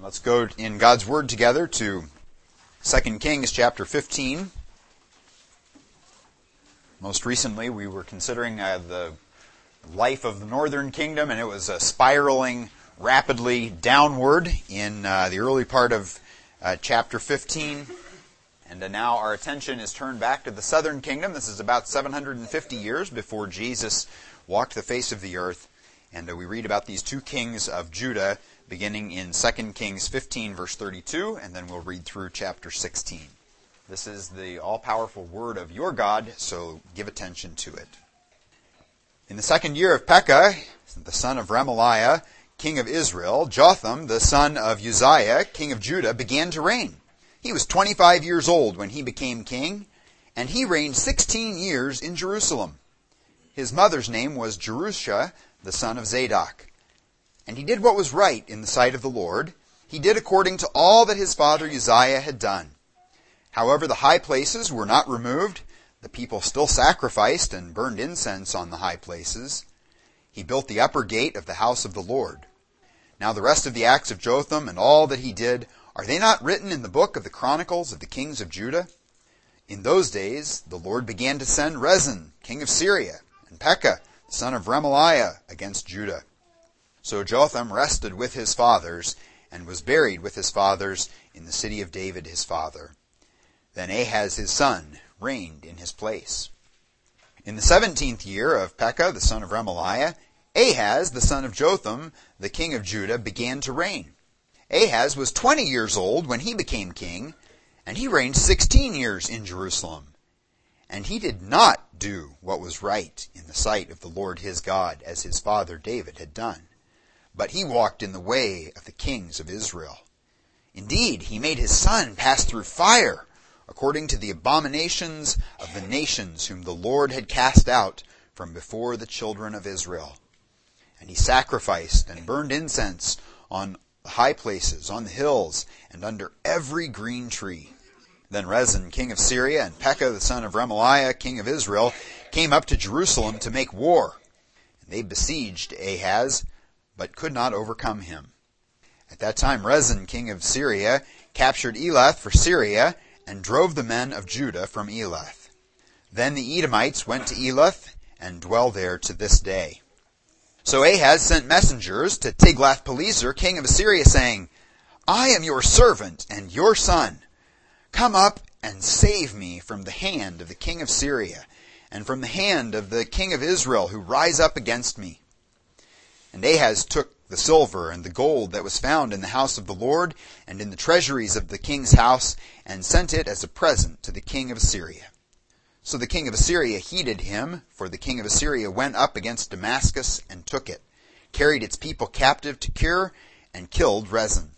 Let's go in God's Word together to 2 Kings chapter 15. Most recently, we were considering the life of the northern kingdom, and it was spiraling rapidly downward in the early part of chapter 15. And now our attention is turned back to the southern kingdom. This is about 750 years before Jesus walked the face of the earth. And we read about these two kings of Judah beginning in 2 Kings 15, verse 32, and then we'll read through chapter 16. This is the all-powerful word of your God, so give attention to it. In the second year of Pekah, the son of Remaliah, king of Israel, Jotham, the son of Uzziah, king of Judah, began to reign. He was 25 years old when he became king, and he reigned 16 years in Jerusalem. His mother's name was Jerusha, the son of Zadok. And he did what was right in the sight of the Lord. He did according to all that his father Uzziah had done. However, the high places were not removed. The people still sacrificed and burned incense on the high places. He built the upper gate of the house of the Lord. Now the rest of the acts of Jotham and all that he did, are they not written in the book of the Chronicles of the kings of Judah? In those days the Lord began to send Rezin, king of Syria, and Pekah, the son of Remaliah, against Judah. So Jotham rested with his fathers, and was buried with his fathers in the city of David his father. Then Ahaz his son reigned in his place. In the 17th year of Pekah the son of Remaliah, Ahaz the son of Jotham, the king of Judah, began to reign. Ahaz was 20 years old when he became king, and he reigned 16 years in Jerusalem. And he did not do what was right in the sight of the Lord his God, as his father David had done. But he walked in the way of the kings of Israel. Indeed, he made his son pass through fire, according to the abominations of the nations whom the Lord had cast out from before the children of Israel. And he sacrificed and burned incense on the high places, on the hills, and under every green tree. Then Rezin, king of Syria, and Pekah, the son of Remaliah, king of Israel, came up to Jerusalem to make war. And they besieged Ahaz, but could not overcome him. At that time Rezin, king of Syria, captured Elath for Syria, and drove the men of Judah from Elath. Then the Edomites went to Elath, and dwell there to this day. So Ahaz sent messengers to Tiglath-Pileser, king of Assyria, saying, I am your servant and your son. Come up and save me from the hand of the king of Syria, and from the hand of the king of Israel, who rise up against me. And Ahaz took the silver and the gold that was found in the house of the Lord, and in the treasuries of the king's house, and sent it as a present to the king of Assyria. So the king of Assyria heeded him, for the king of Assyria went up against Damascus and took it, carried its people captive to Kir, and killed Rezin.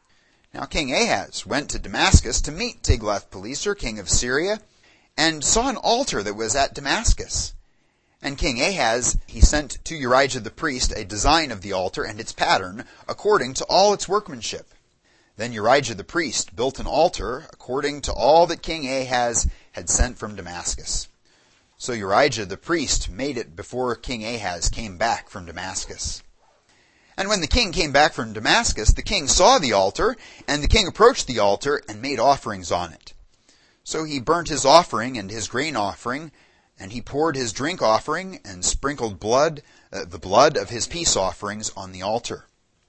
Now King Ahaz went to Damascus to meet Tiglath-Pileser, king of Syria, and saw an altar that was at Damascus. And King Ahaz, he sent to Urijah the priest a design of the altar and its pattern, according to all its workmanship. Then Urijah the priest built an altar, according to all that King Ahaz had sent from Damascus. So Urijah the priest made it before King Ahaz came back from Damascus. And when the king came back from Damascus, the king saw the altar, and the king approached the altar and made offerings on it. So he burnt his offering and his grain offering, and he poured his drink offering and sprinkled the blood of his peace offerings on the altar.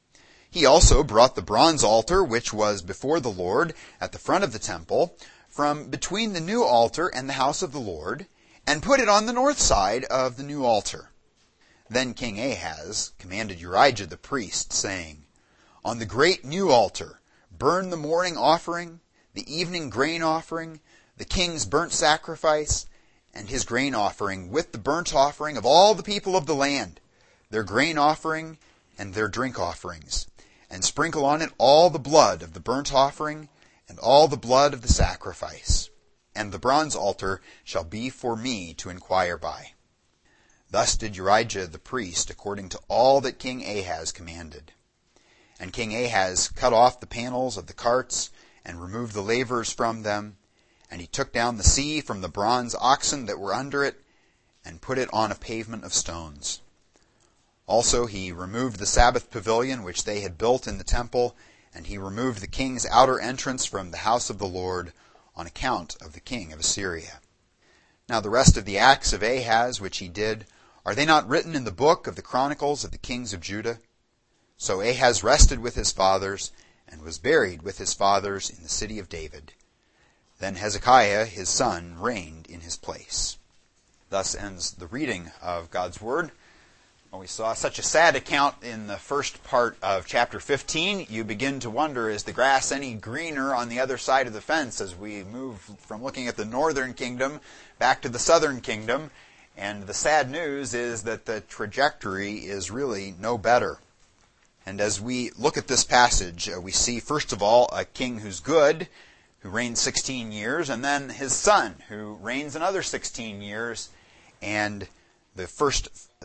He also brought the bronze altar which was before the Lord at the front of the temple, from between the new altar and the house of the Lord, and put it on the north side of the new altar. Then King Ahaz commanded Urijah the priest, saying, On the great new altar burn the morning offering, the evening grain offering, the king's burnt sacrifice, and his grain offering, with the burnt offering of all the people of the land, their grain offering and their drink offerings, and sprinkle on it all the blood of the burnt offering and all the blood of the sacrifice. And the bronze altar shall be for me to inquire by. Thus did Urijah the priest, according to all that King Ahaz commanded. And King Ahaz cut off the panels of the carts, and removed the lavers from them, and he took down the sea from the bronze oxen that were under it, and put it on a pavement of stones. Also he removed the Sabbath pavilion which they had built in the temple, and he removed the king's outer entrance from the house of the Lord on account of the king of Assyria. Now the rest of the acts of Ahaz which he did, are they not written in the book of the Chronicles of the kings of Judah? So Ahaz rested with his fathers, and was buried with his fathers in the city of David. Then Hezekiah his son reigned in his place. Thus ends the reading of God's Word. When we saw such a sad account in the first part of chapter 15, you begin to wonder, is the grass any greener on the other side of the fence as we move from looking at the northern kingdom back to the southern kingdom? And the sad news is that the trajectory is really no better. And as we look at this passage, we see, first of all, a king who's good, who reigns 16 years, and then his son, who reigns another 16 years, and the first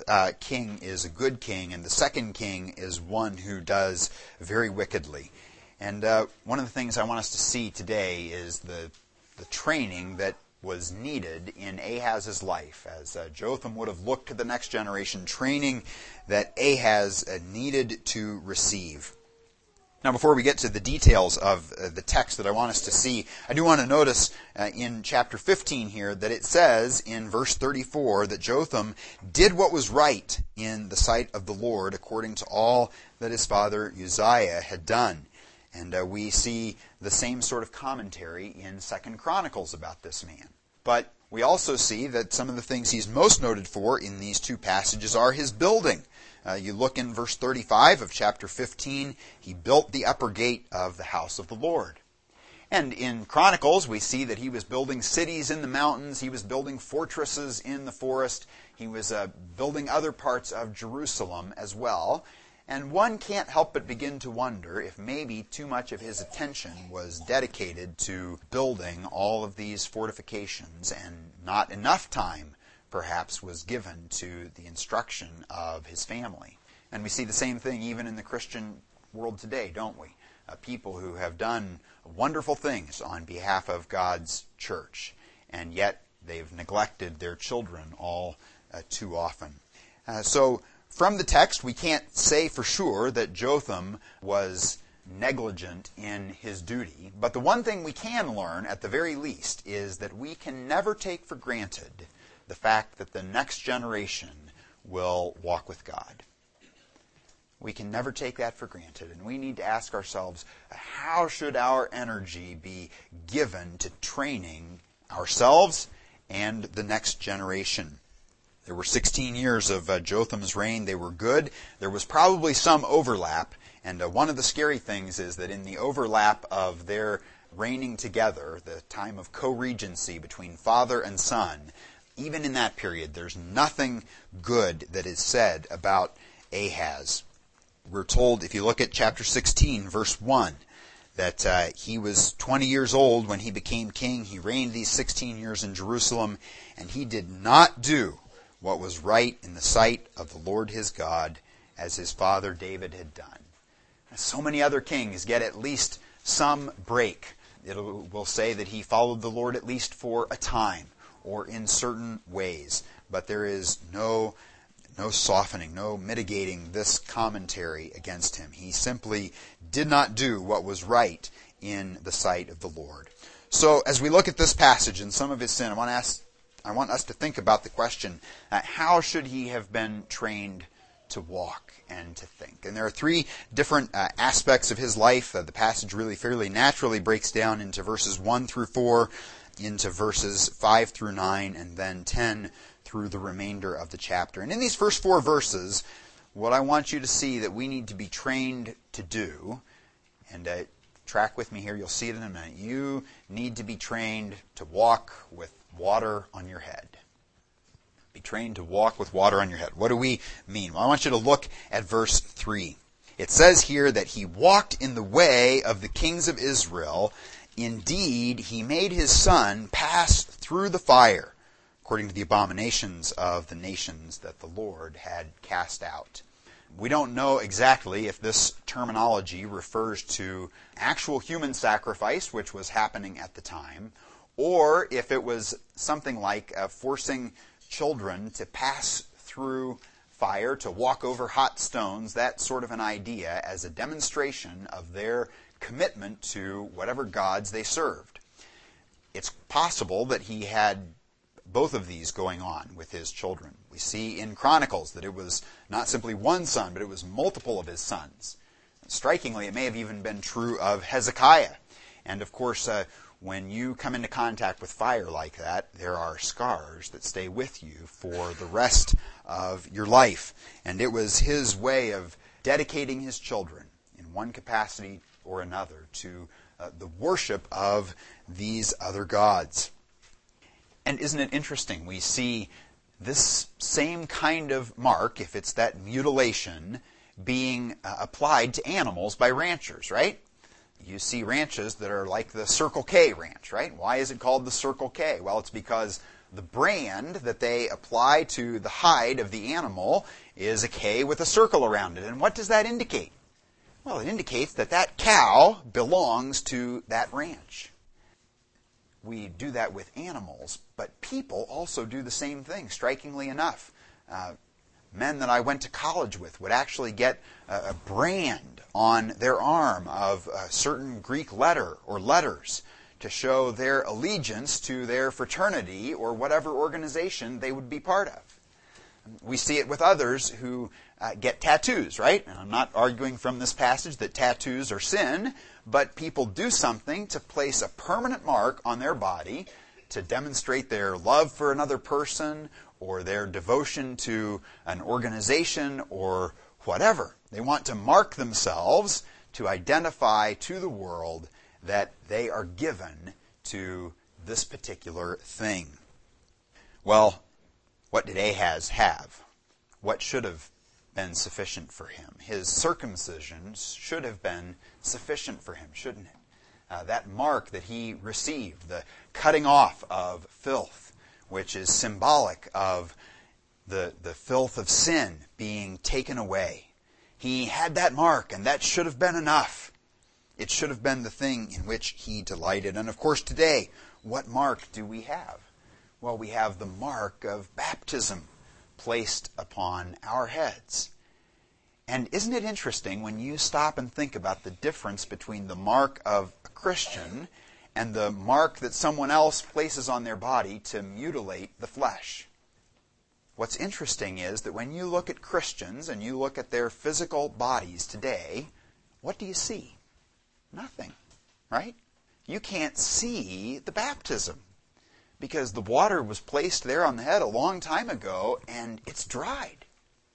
king is a good king, and the second king is one who does very wickedly. And one of the things I want us to see today is the training that was needed in Ahaz's life, as Jotham would have looked to the next generation, training that Ahaz needed to receive. Now, before we get to the details of the text that I want us to see, I do want to notice in chapter 15 here that it says in verse 34 that Jotham did what was right in the sight of the Lord according to all that his father Uzziah had done. And we see the same sort of commentary in 2 Chronicles about this man. But we also see that some of the things he's most noted for in these two passages are his building. You look in verse 35 of chapter 15, he built the upper gate of the house of the Lord. And in Chronicles, we see that he was building cities in the mountains, he was building fortresses in the forest, he was building other parts of Jerusalem as well. And one can't help but begin to wonder if maybe too much of his attention was dedicated to building all of these fortifications and not enough time perhaps was given to the instruction of his family. And we see the same thing even in the Christian world today, don't we? People who have done wonderful things on behalf of God's church, and yet they've neglected their children all too often. So from the text, we can't say for sure that Jotham was negligent in his duty, but the one thing we can learn at the very least is that we can never take for granted the fact that the next generation will walk with God. We can never take that for granted, and we need to ask ourselves, how should our energy be given to training ourselves and the next generation? There were 16 years of Jotham's reign. They were good. There was probably some overlap, and one of the scary things is that in the overlap of their reigning together, the time of co-regency between father and son, even in that period, there's nothing good that is said about Ahaz. We're told, if you look at chapter 16, verse 1, that he was 20 years old when he became king. He reigned these 16 years in Jerusalem, and he did not do what was right in the sight of the Lord his God, as his father David had done. So many other kings get at least some break. It will say that he followed the Lord at least for a time, or in certain ways. But there is no softening, no mitigating this commentary against him. He simply did not do what was right in the sight of the Lord. So as we look at this passage and some of his sin, I want us to think about the question, how should he have been trained to walk and to think? And there are three different aspects of his life. The passage really fairly naturally breaks down into verses 1 through 4, into verses 5 through 9, and then 10 through the remainder of the chapter. And in these first 4 verses, what I want you to see that we need to be trained to do, and track with me here, you'll see it in a minute. You need to be trained to walk with water on your head. Be trained to walk with water on your head. What do we mean? Well, I want you to look at verse 3. It says here that he walked in the way of the kings of Israel. Indeed, he made his son pass through the fire, according to the abominations of the nations that the Lord had cast out. We don't know exactly if this terminology refers to actual human sacrifice, which was happening at the time, or if it was something like forcing children to pass through fire to walk over hot stones, that sort of an idea, as a demonstration of their commitment to whatever gods they served. It's possible that he had both of these going on with his children. We see in Chronicles that it was not simply one son, but it was multiple of his sons. Strikingly, it may have even been true of Hezekiah. And of course, when you come into contact with fire like that, there are scars that stay with you for the rest of your life. And it was his way of dedicating his children in one capacity or another to the worship of these other gods. And isn't it interesting? We see this same kind of mark, if it's that mutilation, being applied to animals by ranchers, right? You see ranches that are like the Circle K ranch, right? Why is it called the Circle K? Well, it's because the brand that they apply to the hide of the animal is a K with a circle around it. And what does that indicate? Well, it indicates that that cow belongs to that ranch. We do that with animals, but people also do the same thing, strikingly enough. Men that I went to college with would actually get a brand on their arm of a certain Greek letter or letters to show their allegiance to their fraternity or whatever organization they would be part of. We see it with others who get tattoos, right? And I'm not arguing from this passage that tattoos are sin, but people do something to place a permanent mark on their body to demonstrate their love for another person or their devotion to an organization or whatever. They want to mark themselves to identify to the world that they are given to this particular thing. Well, what did Ahaz have? What should have been sufficient for him? His circumcision should have been sufficient for him, shouldn't it? That mark that he received, the cutting off of filth, which is symbolic of the filth of sin being taken away. He had that mark, and that should have been enough. It should have been the thing in which he delighted. And of course today, what mark do we have? Well, we have the mark of baptism placed upon our heads. And isn't it interesting when you stop and think about the difference between the mark of a Christian and the mark that someone else places on their body to mutilate the flesh? What's interesting is that when you look at Christians and you look at their physical bodies today, what do you see? Nothing, right? You can't see the baptism because the water was placed there on the head a long time ago and it's dried.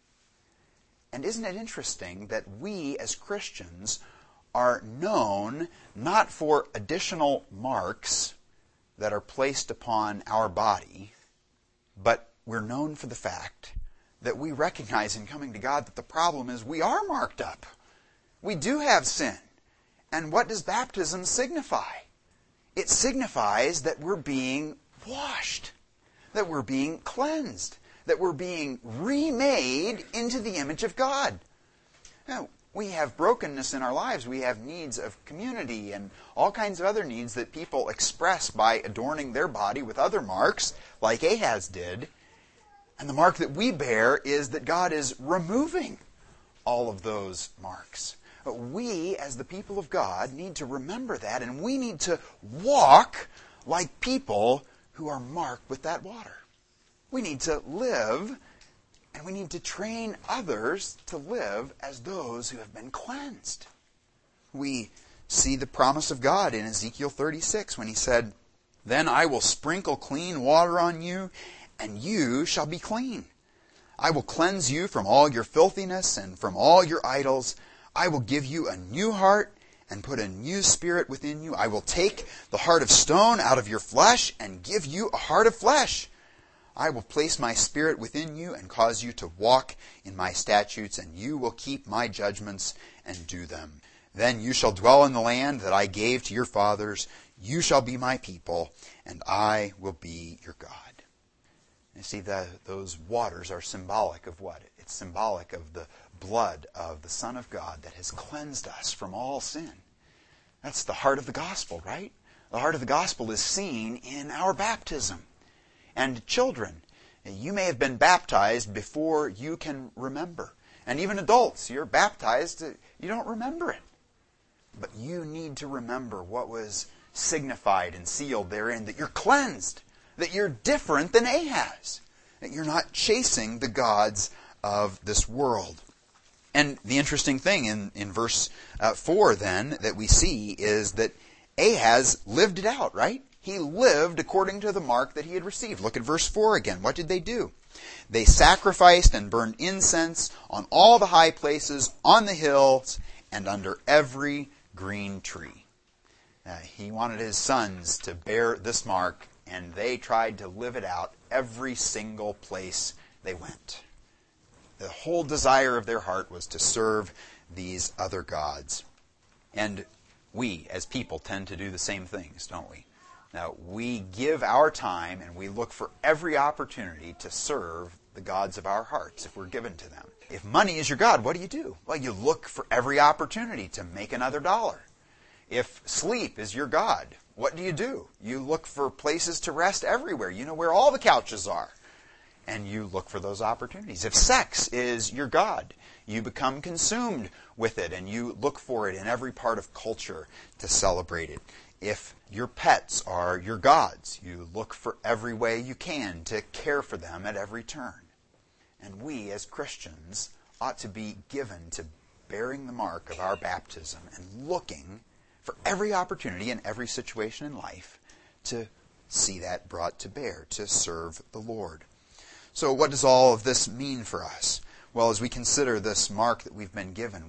And isn't it interesting that we as Christians are known not for additional marks that are placed upon our body, but we're known for the fact that we recognize in coming to God that the problem is we are marked up. We do have sin. And what does baptism signify? It signifies that we're being washed, that we're being cleansed, that we're being remade into the image of God. Now, we have brokenness in our lives. We have needs of community and all kinds of other needs that people express by adorning their body with other marks, like Ahaz did. And the mark that we bear is that God is removing all of those marks. But we, as the people of God, need to remember that, and we need to walk like people who are marked with that water. We need to live, and we need to train others to live as those who have been cleansed. We see the promise of God in Ezekiel 36 when he said, "Then I will sprinkle clean water on you, and you shall be clean. I will cleanse you from all your filthiness and from all your idols. I will give you a new heart and put a new spirit within you. I will take the heart of stone out of your flesh and give you a heart of flesh. I will place my spirit within you and cause you to walk in my statutes, and you will keep my judgments and do them. Then you shall dwell in the land that I gave to your fathers. You shall be my people, and I will be your God." You see, those waters are symbolic of what? It's symbolic of the blood of the Son of God that has cleansed us from all sin. That's the heart of the gospel, right? The heart of the gospel is seen in our baptism. And children, You may have been baptized before you can remember. And even adults, you're baptized, you don't remember it. But you need to remember what was signified and sealed therein, that you're cleansed, that you're different than Ahaz, that you're not chasing the gods of this world. And the interesting thing in verse 4 then that we see is that Ahaz lived it out, right? He lived according to the mark that he had received. Look at verse 4 again. What did they do? They sacrificed and burned incense on all the high places, on the hills, and under every green tree. He wanted his sons to bear this mark, and they tried to live it out every single place they went. The whole desire of their heart was to serve these other gods. And we, as people, tend to do the same things, don't we? Now, we give our time and we look for every opportunity to serve the gods of our hearts if we're given to them. If money is your god, what do? Well, you look for every opportunity to make another dollar. If sleep is your god, what do? You look for places to rest everywhere. You know where all the couches are. And you look for those opportunities. If sex is your god, you become consumed with it and you look for it in every part of culture to celebrate it. If your pets are your gods, you look for every way you can to care for them at every turn. And we, as Christians, ought to be given to bearing the mark of our baptism and looking for every opportunity in every situation in life to see that brought to bear, to serve the Lord. So what does all of this mean for us? Well, as we consider this mark that we've been given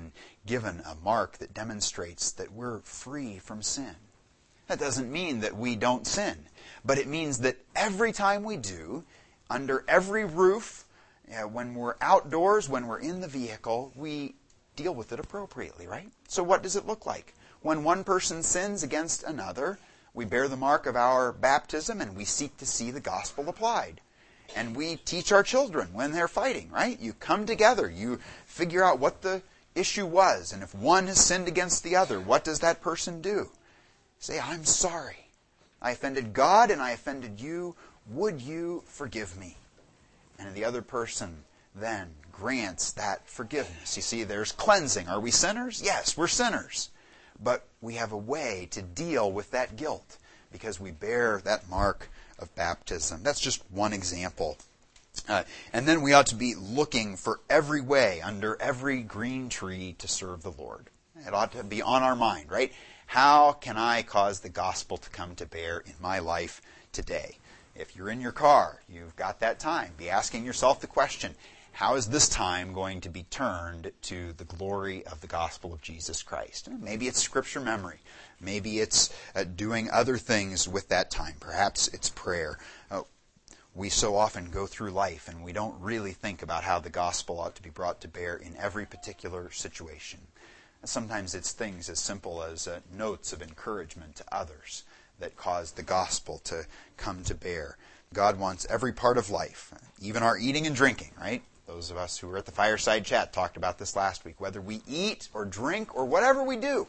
a mark that demonstrates that we're free from sin. That doesn't mean that we don't sin, but it means that every time we do, under every roof, when we're outdoors, when we're in the vehicle, we deal with it appropriately, right? So what does it look like? When one person sins against another, we bear the mark of our baptism and we seek to see the gospel applied. And we teach our children when they're fighting, right? You come together, you figure out what the issue was, and if one has sinned against the other, what does that person do? Say, I'm sorry. I offended God and I offended you. Would you forgive me? And the other person then grants that forgiveness. You see, there's cleansing. Are we sinners? Yes, we're sinners. But we have a way to deal with that guilt because we bear that mark of baptism. That's just one example. And then we ought to be looking for every way under every green tree to serve the Lord. It ought to be on our mind, right? How can I cause the gospel to come to bear in my life today? If you're in your car, you've got that time. Be asking yourself the question, how is this time going to be turned to the glory of the gospel of Jesus Christ? Maybe it's scripture memory. Maybe it's doing other things with that time. Perhaps it's prayer. We so often go through life and we don't really think about how the gospel ought to be brought to bear in every particular situation. Sometimes it's things as simple as notes of encouragement to others that cause the gospel to come to bear. God wants every part of life, even our eating and drinking, right? Those of us who were at the fireside chat talked about this last week. Whether we eat or drink or whatever we do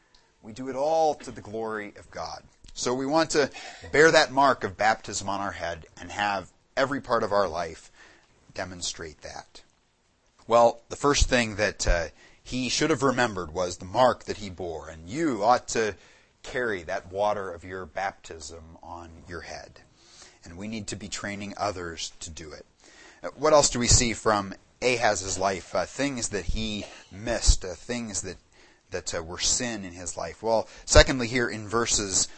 it all to the glory of God. So we want to bear that mark of baptism on our head and have every part of our life demonstrate that. Well, the first thing that he should have remembered was the mark that he bore, and you ought to carry that water of your baptism on your head. And we need to be training others to do it. What else do we see from Ahaz's life? Things that he missed, things that were sin in his life. Well, secondly, here in verses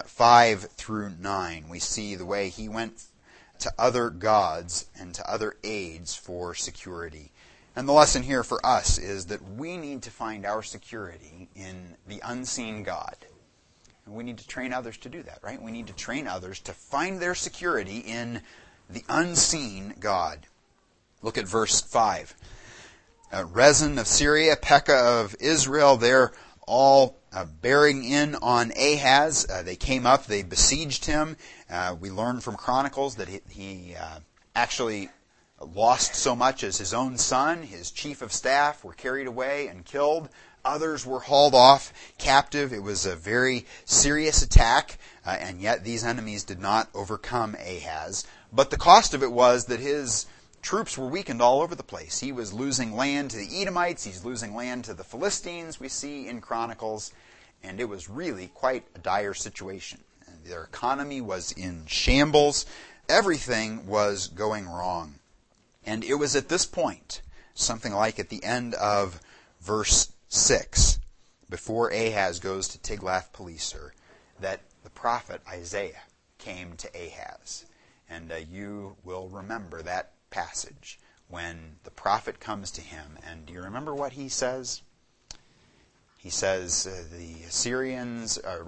5 through 9, we see the way he went to other gods and to other aids for security. And the lesson here for us is that we need to find our security in the unseen God. And we need to train others to do that, right? We need to train others to find their security in the unseen God. Look at verse 5. Rezin of Syria, Pekah of Israel, they're all bearing in on Ahaz. They came up, they besieged him. We learn from Chronicles that he actually lost so much as his own son, his chief of staff, were carried away and killed Others were hauled off captive. It was a very serious attack, and yet these enemies did not overcome Ahaz. But the cost of it was that his troops were weakened all over the place. He was losing land to the Edomites. He's losing land to the Philistines, we see in Chronicles. And it was really quite a dire situation. Their economy was in shambles. Everything was going wrong. And it was at this point, something like at the end of verse 6, before Ahaz goes to Tiglath-Pileser, that the prophet Isaiah came to Ahaz. And you will remember that passage when the prophet comes to him. And do you remember what he says? He says the Syrians and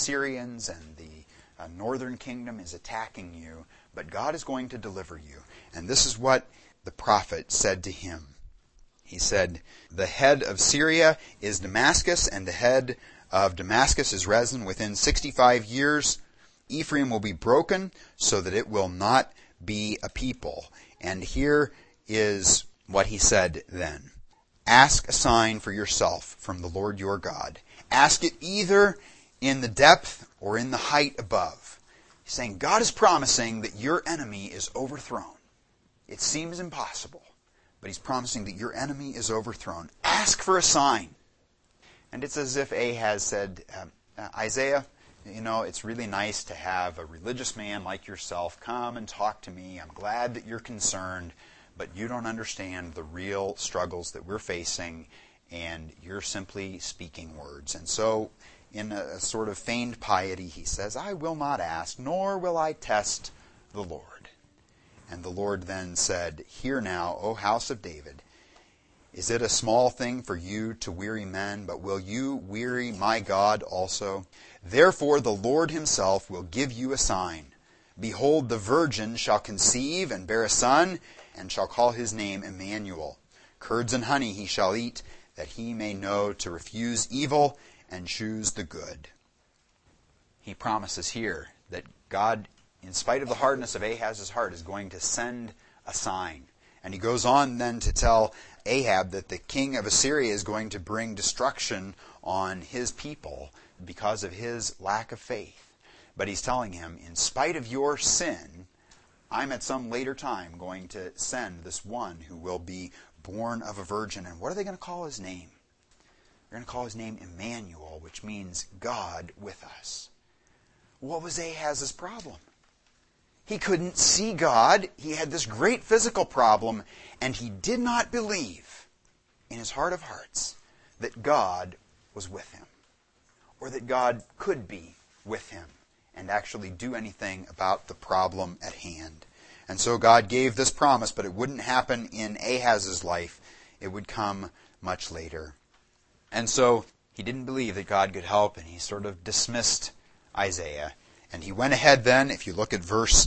the northern kingdom is attacking you, but God is going to deliver you. And this is what the prophet said to him. He said, the head of Syria is Damascus, and the head of Damascus is Rezin. Within 65 years, Ephraim will be broken, so that it will not be a people. And here is what he said then. Ask a sign for yourself from the Lord your God. Ask it either in the depth or in the height above. He's saying God is promising that your enemy is overthrown. It seems impossible, but he's promising that your enemy is overthrown. Ask for a sign. And it's as if Ahaz said, Isaiah, it's really nice to have a religious man like yourself come and talk to me. I'm glad that you're concerned, but you don't understand the real struggles that we're facing, and you're simply speaking words. And so, in a sort of feigned piety, he says, I will not ask, nor will I test the Lord. And the Lord then said, Hear now, O house of David, is it a small thing for you to weary men, but will you weary my God also? Therefore the Lord himself will give you a sign. Behold, the virgin shall conceive and bear a son, and shall call his name Emmanuel. Curds and honey he shall eat, that he may know to refuse evil and choose the good. He promises here that God, in spite of the hardness of Ahaz's heart, is going to send a sign. And he goes on then to tell Ahab that the king of Assyria is going to bring destruction on his people because of his lack of faith. But he's telling him, in spite of your sin, I'm at some later time going to send this one who will be born of a virgin. And what are they going to call his name? They're going to call his name Emmanuel, which means God with us. What was Ahaz's problem? He couldn't see God. He had this great physical problem, and he did not believe in his heart of hearts that God was with him, or that God could be with him and actually do anything about the problem at hand. And so God gave this promise, but it wouldn't happen in Ahaz's life. It would come much later. And so he didn't believe that God could help, and he sort of dismissed Isaiah. And he went ahead then, if you look at verse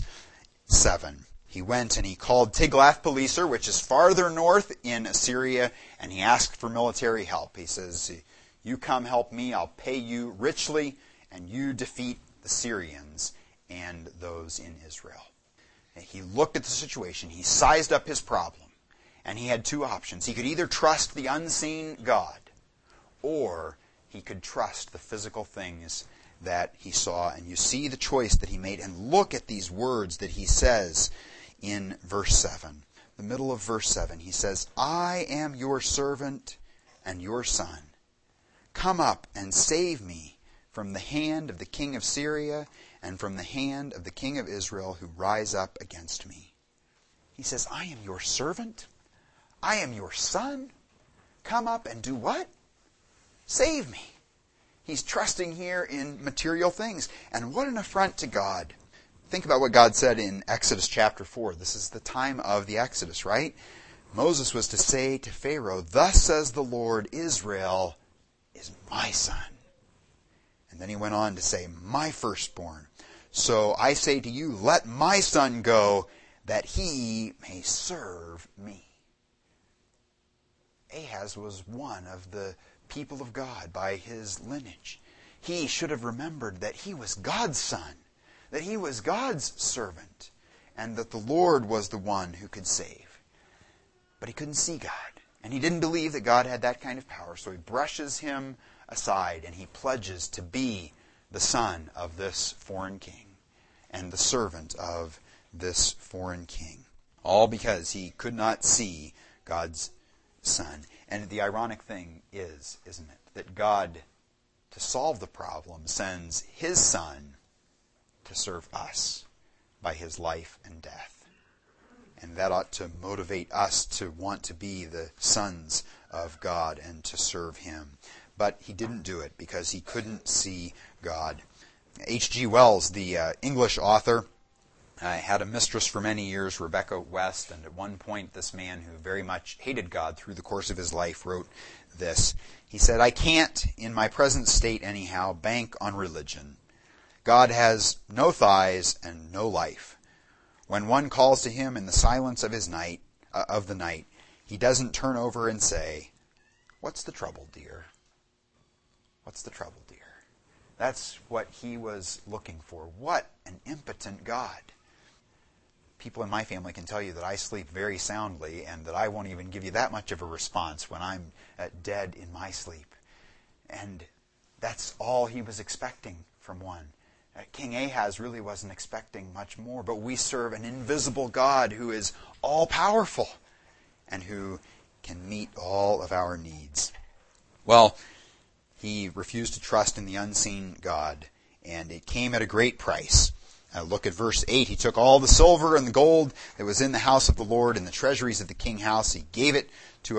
7, he went and he called Tiglath-Pileser, which is farther north in Assyria, and he asked for military help. He says, you come help me, I'll pay you richly, and you defeat the Syrians and those in Israel. And he looked at the situation, he sized up his problem, and he had two options. He could either trust the unseen God, or he could trust the physical things that he saw. And you see the choice that he made. And look at these words that he says in verse 7. The middle of verse 7. He says, I am your servant and your son. Come up and save me from the hand of the king of Syria and from the hand of the king of Israel who rise up against me. He says, I am your servant. I am your son. Come up and do what? Save me. He's trusting here in material things. And what an affront to God. Think about what God said in Exodus chapter 4. This is the time of the Exodus, right? Moses was to say to Pharaoh, Thus says the Lord, Israel is my son. And then he went on to say, my firstborn. So I say to you, let my son go, that he may serve me. Ahaz was one of the people of God by his lineage. He should have remembered that he was God's son, that he was God's servant, and that the Lord was the one who could save. But he couldn't see God. And he didn't believe that God had that kind of power, so he brushes him aside and he pledges to be the son of this foreign king and the servant of this foreign king. All because he could not see God's son. And the ironic thing is, isn't it, that God, to solve the problem, sends his son to serve us by his life and death. And that ought to motivate us to want to be the sons of God and to serve him. But he didn't do it because he couldn't see God. H.G. Wells, the English author, had a mistress for many years, Rebecca West, and at one point this man who very much hated God through the course of his life wrote this. He said, "I can't, in my present state anyhow, bank on religion. God has no thighs and no life. When one calls to him in the silence of the night, he doesn't turn over and say, 'What's the trouble, dear? What's the trouble, dear?'" That's what he was looking for. What an impotent God. People in my family can tell you that I sleep very soundly and that I won't even give you that much of a response when I'm dead in my sleep. And that's all he was expecting from one. King Ahaz really wasn't expecting much more, but we serve an invisible God who is all-powerful and who can meet all of our needs. Well, he refused to trust in the unseen God, and it came at a great price. Look at verse 8. He took all the silver and the gold that was in the house of the Lord and the treasuries of the king house. He gave it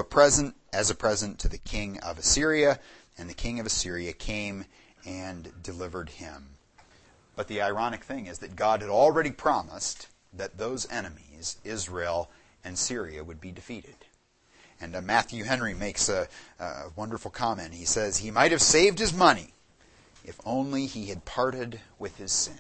as a present to the king of Assyria, and the king of Assyria came and delivered him. But the ironic thing is that God had already promised that those enemies, Israel and Syria, would be defeated. And Matthew Henry makes a wonderful comment. He says, "He might have saved his money if only he had parted with his sin."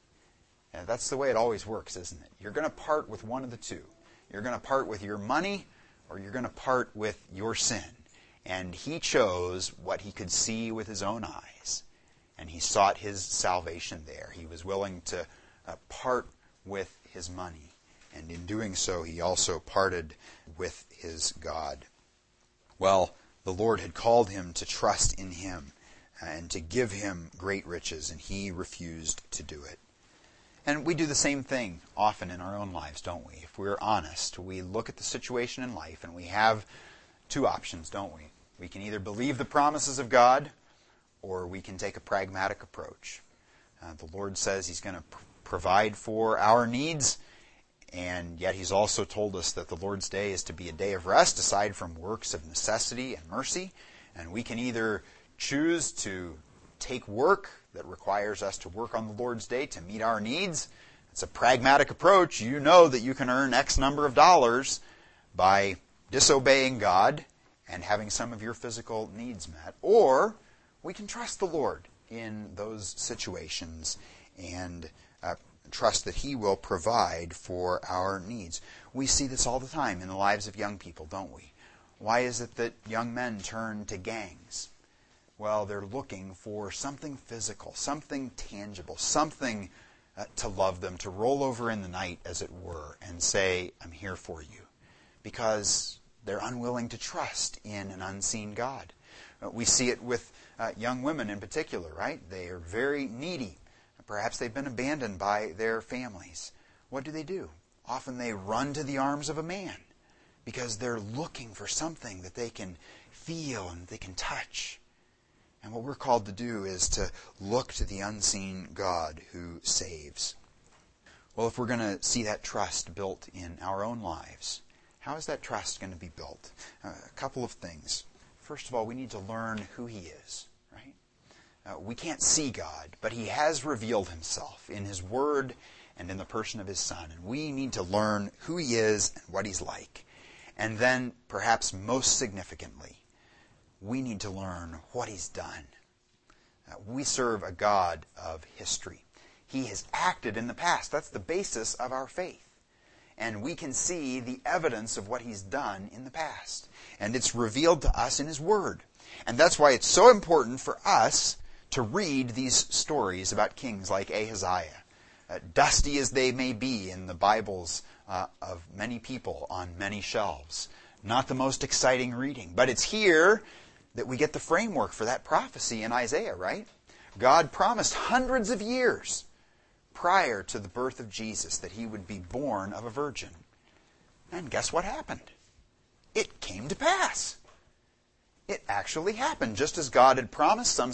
And that's the way it always works, isn't it? You're going to part with one of the two. You're going to part with your money or you're going to part with your sin. And he chose what he could see with his own eyes. And he sought his salvation there. He was willing to part with his money. And in doing so, he also parted with his God. Well, the Lord had called him to trust in him and to give him great riches, and he refused to do it. And we do the same thing often in our own lives, don't we? If we're honest, we look at the situation in life and we have two options, don't we? We can either believe the promises of God or we can take a pragmatic approach. The Lord says he's going to provide for our needs, and yet he's also told us that the Lord's day is to be a day of rest aside from works of necessity and mercy. And we can either choose to take work that requires us to work on the Lord's day to meet our needs. It's a pragmatic approach. You know that you can earn X number of dollars by disobeying God and having some of your physical needs met. Or we can trust the Lord in those situations and trust that he will provide for our needs. We see this all the time in the lives of young people, don't we? Why is it that young men turn to gangs? Well, they're looking for something physical, something tangible, something to love them, to roll over in the night, as it were, and say, "I'm here for you," because they're unwilling to trust in an unseen God. We see it with young women in particular, right? They are very needy. Perhaps they've been abandoned by their families. What do? Often they run to the arms of a man because they're looking for something that they can feel and they can touch. And what we're called to do is to look to the unseen God who saves. Well, if we're going to see that trust built in our own lives, how is that trust going to be built? A couple of things. First of all, we need to learn who he is, right? We can't see God, but he has revealed himself in his word and in the person of his Son. And we need to learn who he is and what he's like. And then, perhaps most significantly, we need to learn what he's done. We serve a God of history. He has acted in the past. That's the basis of our faith. And we can see the evidence of what he's done in the past. And it's revealed to us in his word. And that's why it's so important for us to read these stories about kings like Ahaziah. Dusty as they may be in the Bibles of many people on many shelves, Not the most exciting reading. But it's here that we get the framework for that prophecy in Isaiah, right? God promised hundreds of years prior to the birth of Jesus that he would be born of a virgin. And guess what happened? It came to pass. It actually happened, just as God had promised some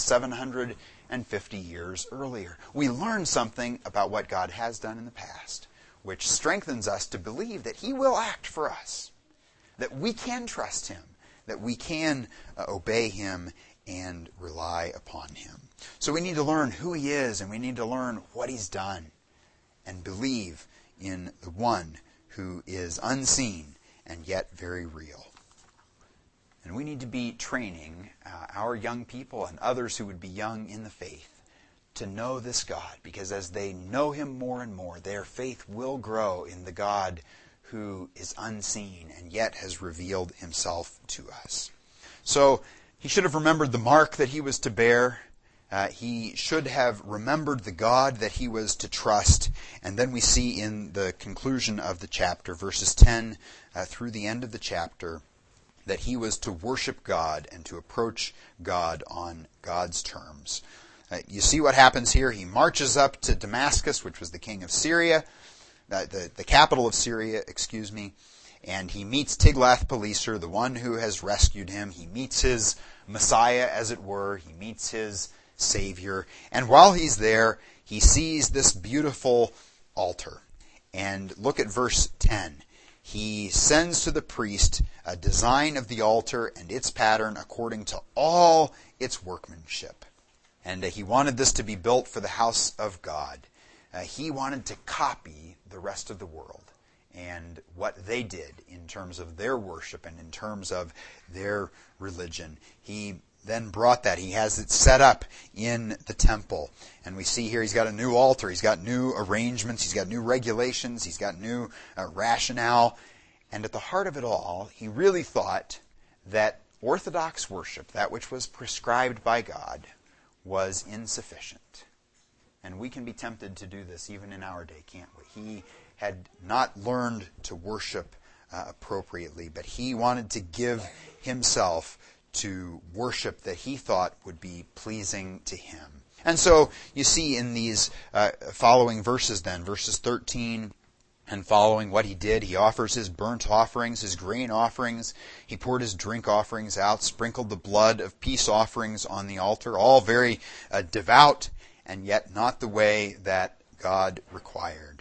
750 years earlier. We learn something about what God has done in the past, which strengthens us to believe that he will act for us, that we can trust him, that we can obey him and rely upon him. So we need to learn who he is, and we need to learn what he's done, and believe in the one who is unseen and yet very real. And we need to be training our young people and others who would be young in the faith to know this God, because as they know him more and more, their faith will grow in the God who is unseen and yet has revealed himself to us. So he should have remembered the mark that he was to bear. He should have remembered the God that he was to trust. And then we see in the conclusion of the chapter, verses 10 through the end of the chapter, that he was to worship God and to approach God on God's terms. You see what happens here. He marches up to Damascus, which was the king of Syria, the capital of Syria, and he meets Tiglath-Pileser, the one who has rescued him. He meets his Messiah, as it were. He meets his Savior. And while he's there, he sees this beautiful altar. And look at verse 10. He sends to the priest a design of the altar and its pattern according to all its workmanship. And he wanted this to be built for the house of God. He wanted to copy the rest of the world and what they did in terms of their worship and in terms of their religion. He then brought that. He has it set up in the temple. And we see here he's got a new altar. He's got new arrangements. He's got new regulations. He's got new rationale. And at the heart of it all, he really thought that orthodox worship, that which was prescribed by God, was insufficient. And we can be tempted to do this even in our day, can't we? He had not learned to worship appropriately, but he wanted to give himself to worship that he thought would be pleasing to him. And so you see in these following verses then, verses 13 and following, what he did. He offers his burnt offerings, his grain offerings. He poured his drink offerings out, sprinkled the blood of peace offerings on the altar, all very devout, and yet not the way that God required.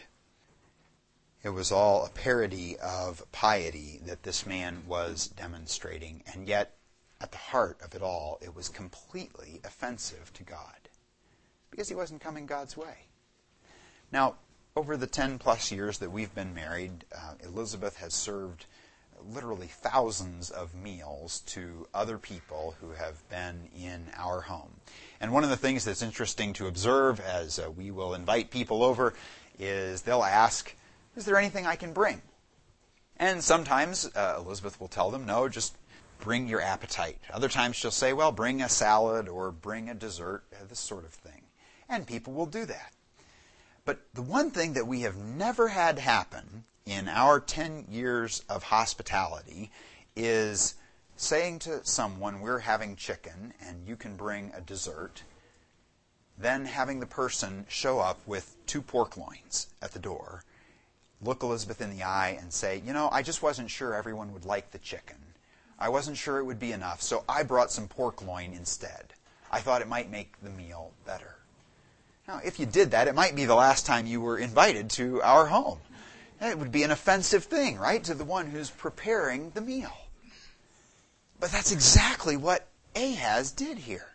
It was all a parody of piety that this man was demonstrating, and yet at the heart of it all, it was completely offensive to God, because he wasn't coming God's way. Now, over the 10 plus years that we've been married, Elizabeth has served literally thousands of meals to other people who have been in our home. And one of the things that's interesting to observe as we will invite people over is they'll ask, is there anything I can bring? And sometimes Elizabeth will tell them, no, just bring your appetite. Other times she'll say, well, bring a salad or bring a dessert, this sort of thing. And people will do that. But the one thing that we have never had happen in our 10 years of hospitality is saying to someone, we're having chicken and you can bring a dessert, then having the person show up with 2 pork loins at the door, look Elizabeth in the eye and say, I just wasn't sure everyone would like the chicken. I wasn't sure it would be enough, so I brought some pork loin instead. I thought it might make the meal better. Now, if you did that, it might be the last time you were invited to our home. It would be an offensive thing, right, to the one who's preparing the meal. But that's exactly what Ahaz did here.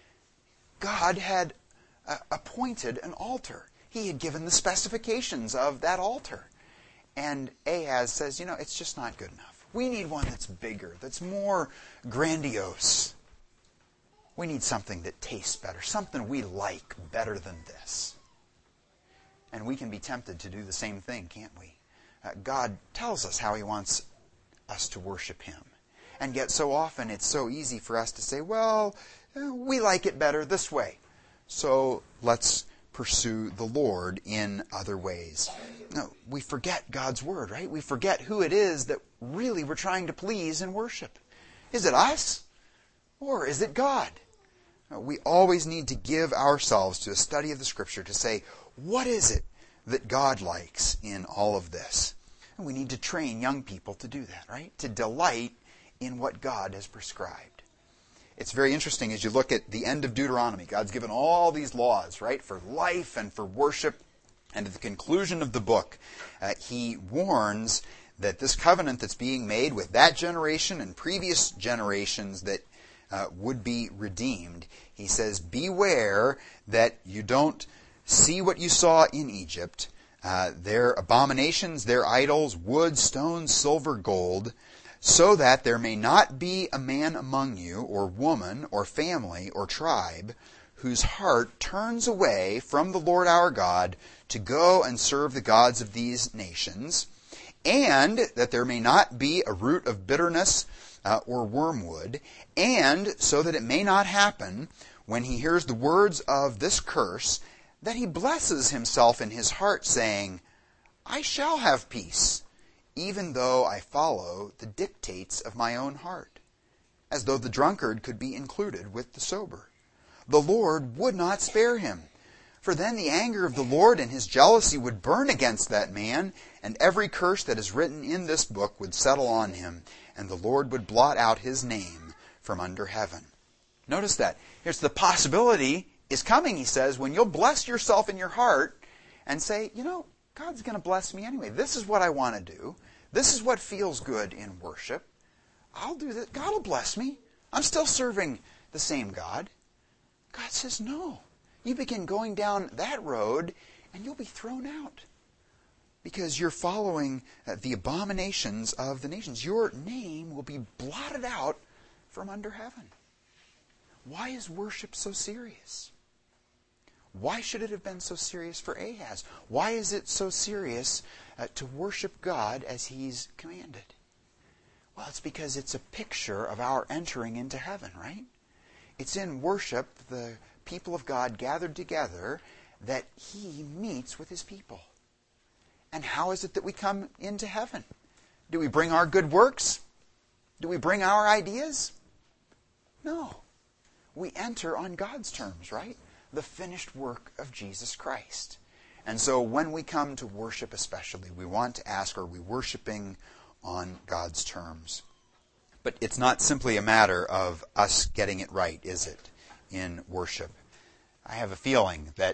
God had appointed an altar. He had given the specifications of that altar. And Ahaz says, it's just not good enough. We need one that's bigger, that's more grandiose. We need something that tastes better, something we like better than this. And we can be tempted to do the same thing, can't we? God tells us how he wants us to worship him. And yet so often it's so easy for us to say, well, we like it better this way. So let's pursue the Lord in other ways. No, we forget God's Word, right? We forget who it is that really we're trying to please in worship. Is it us? Or is it God? We always need to give ourselves to a study of the Scripture to say, what is it that God likes in all of this? And we need to train young people to do that, right? To delight in what God has prescribed. It's very interesting as you look at the end of Deuteronomy. God's given all these laws, right, for life and for worship. And at the conclusion of the book, he warns that this covenant that's being made with that generation and previous generations that would be redeemed, he says, beware that you don't see what you saw in Egypt, their abominations, their idols, wood, stone, silver, gold, so that there may not be a man among you, or woman, or family, or tribe, whose heart turns away from the Lord our God to go and serve the gods of these nations, and that there may not be a root of bitterness or wormwood, and so that it may not happen, when he hears the words of this curse, that he blesses himself in his heart, saying, I shall have peace, even though I follow the dictates of my own heart, as though the drunkard could be included with the sober. The Lord would not spare him, for then the anger of the Lord and his jealousy would burn against that man, and every curse that is written in this book would settle on him, and the Lord would blot out his name from under heaven. Notice that. Here's the possibility is coming, he says, when you'll bless yourself in your heart and say, God's going to bless me anyway. This is what I want to do. This is what feels good in worship. I'll do that. God will bless me. I'm still serving the same God. God says, no. You begin going down that road and you'll be thrown out because you're following the abominations of the nations. Your name will be blotted out from under heaven. Why is worship so serious? Why should it have been so serious for Ahaz? Why is it so serious to worship God as he's commanded? Well, it's because it's a picture of our entering into heaven, right? It's in worship, the people of God gathered together, that he meets with his people. And how is it that we come into heaven? Do we bring our good works? Do we bring our ideas? No. We enter on God's terms, right? The finished work of Jesus Christ. And so when we come to worship especially, we want to ask, are we worshiping on God's terms? But it's not simply a matter of us getting it right, is it, in worship? I have a feeling that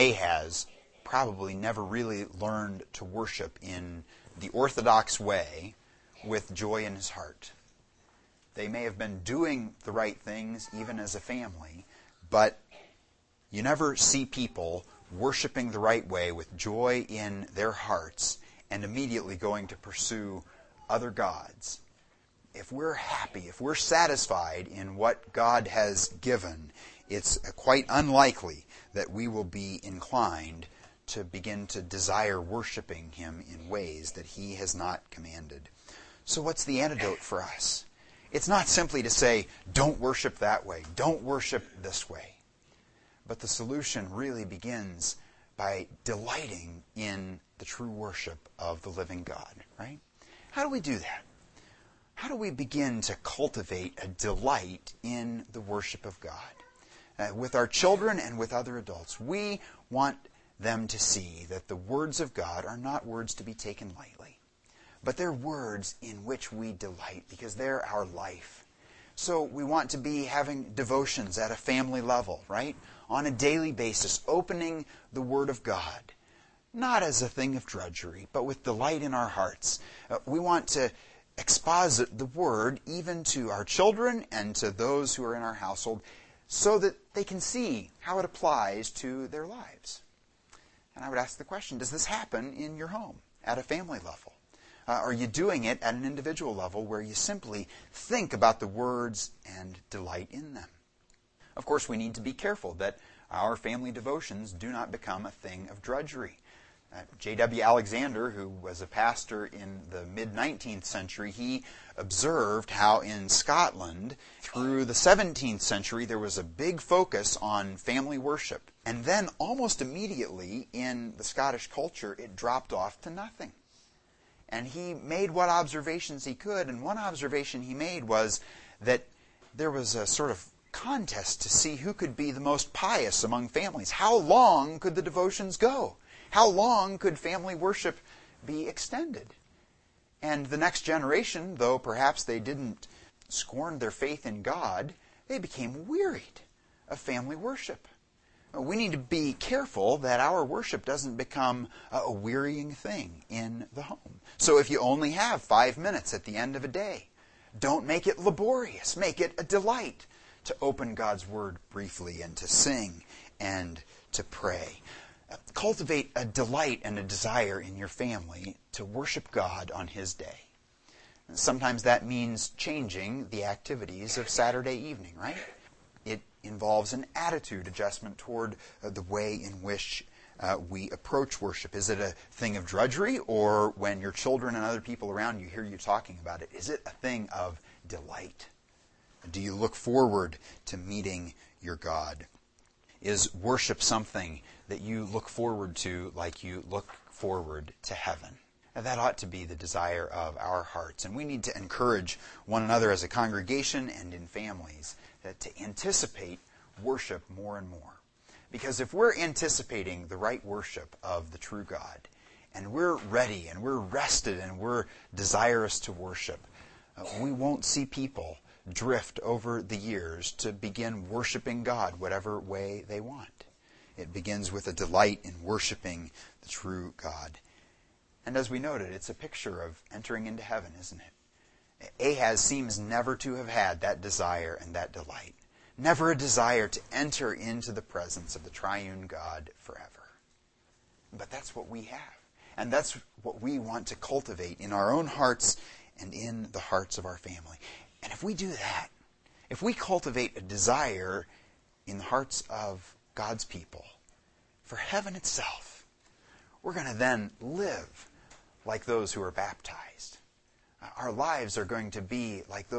Ahaz probably never really learned to worship in the orthodox way with joy in his heart. They may have been doing the right things even as a family, but you never see people worshiping the right way with joy in their hearts and immediately going to pursue other gods. If we're happy, if we're satisfied in what God has given, it's quite unlikely that we will be inclined to begin to desire worshiping him in ways that he has not commanded. So what's the antidote for us? It's not simply to say, don't worship that way, don't worship this way. But the solution really begins by delighting in the true worship of the living God, right? How do we do that? How do we begin to cultivate a delight in the worship of God? With our children and with other adults, we want them to see that the words of God are not words to be taken lightly, but they're words in which we delight because they're our life. So we want to be having devotions at a family level, right? On a daily basis, opening the Word of God, not as a thing of drudgery, but with delight in our hearts. We want to exposit the Word even to our children and to those who are in our household so that they can see how it applies to their lives. And I would ask the question, does this happen in your home at a family level? Are you doing it at an individual level where you simply think about the words and delight in them? Of course, we need to be careful that our family devotions do not become a thing of drudgery. J.W. Alexander, who was a pastor in the mid-19th century, he observed how in Scotland, through the 17th century, there was a big focus on family worship. And then almost immediately in the Scottish culture, it dropped off to nothing. And he made what observations he could, and one observation he made was that there was a sort of contest to see who could be the most pious among families. How long could the devotions go? How long could family worship be extended? And the next generation, though perhaps they didn't scorn their faith in God, they became wearied of family worship. We need to be careful that our worship doesn't become a wearying thing in the home. So if you only have 5 minutes at the end of a day, don't make it laborious. Make it a delight to open God's Word briefly and to sing and to pray. Cultivate a delight and a desire in your family to worship God on His day. Sometimes that means changing the activities of Saturday evening, right? It involves an attitude adjustment toward the way in which we approach worship. Is it a thing of drudgery, or when your children and other people around you hear you talking about it, is it a thing of delight? Do you look forward to meeting your God? Is worship something that you look forward to like you look forward to heaven? And that ought to be the desire of our hearts. And we need to encourage one another as a congregation and in families to anticipate worship more and more. Because if we're anticipating the right worship of the true God, and we're ready and we're rested and we're desirous to worship, we won't see people drift over the years to begin worshiping God whatever way they want. It begins with a delight in worshiping the true God. And as we noted, it's a picture of entering into heaven, isn't it? Ahaz seems never to have had that desire and that delight. Never a desire to enter into the presence of the triune God forever. But that's what we have. And that's what we want to cultivate in our own hearts and in the hearts of our family. And if we do that, if we cultivate a desire in the hearts of God's people for heaven itself, we're going to then live like those who are baptized. Our lives are going to be like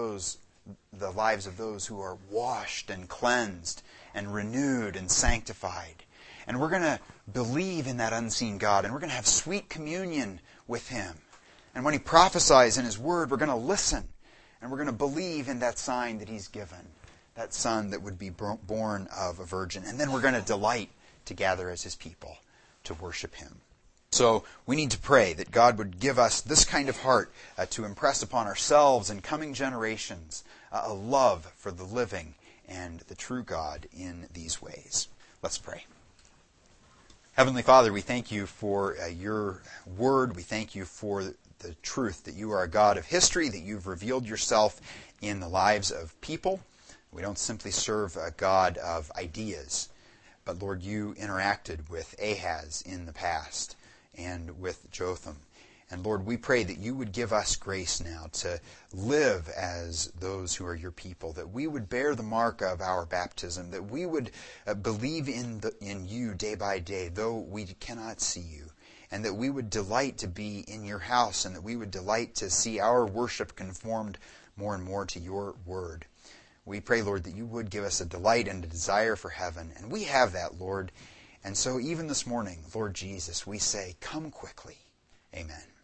the lives of those who are washed and cleansed and renewed and sanctified. And we're going to believe in that unseen God, and we're going to have sweet communion with Him. And when He prophesies in His Word, we're going to listen. And we're going to believe in that sign that He's given, that Son that would be born of a virgin. And then we're going to delight to gather as His people to worship Him. So we need to pray that God would give us this kind of heart to impress upon ourselves and coming generations a love for the living and the true God in these ways. Let's pray. Heavenly Father, we thank You for Your Word. We thank You for the truth that You are a God of history, that You've revealed Yourself in the lives of people. We don't simply serve a God of ideas, but Lord, You interacted with Ahaz in the past and with Jotham. And Lord, we pray that You would give us grace now to live as those who are Your people, that we would bear the mark of our baptism, that we would believe in You day by day, though we cannot see You, and that we would delight to be in Your house, and that we would delight to see our worship conformed more and more to Your Word. We pray, Lord, that You would give us a delight and a desire for heaven, and we have that, Lord. And so even this morning, Lord Jesus, we say, come quickly. Amen.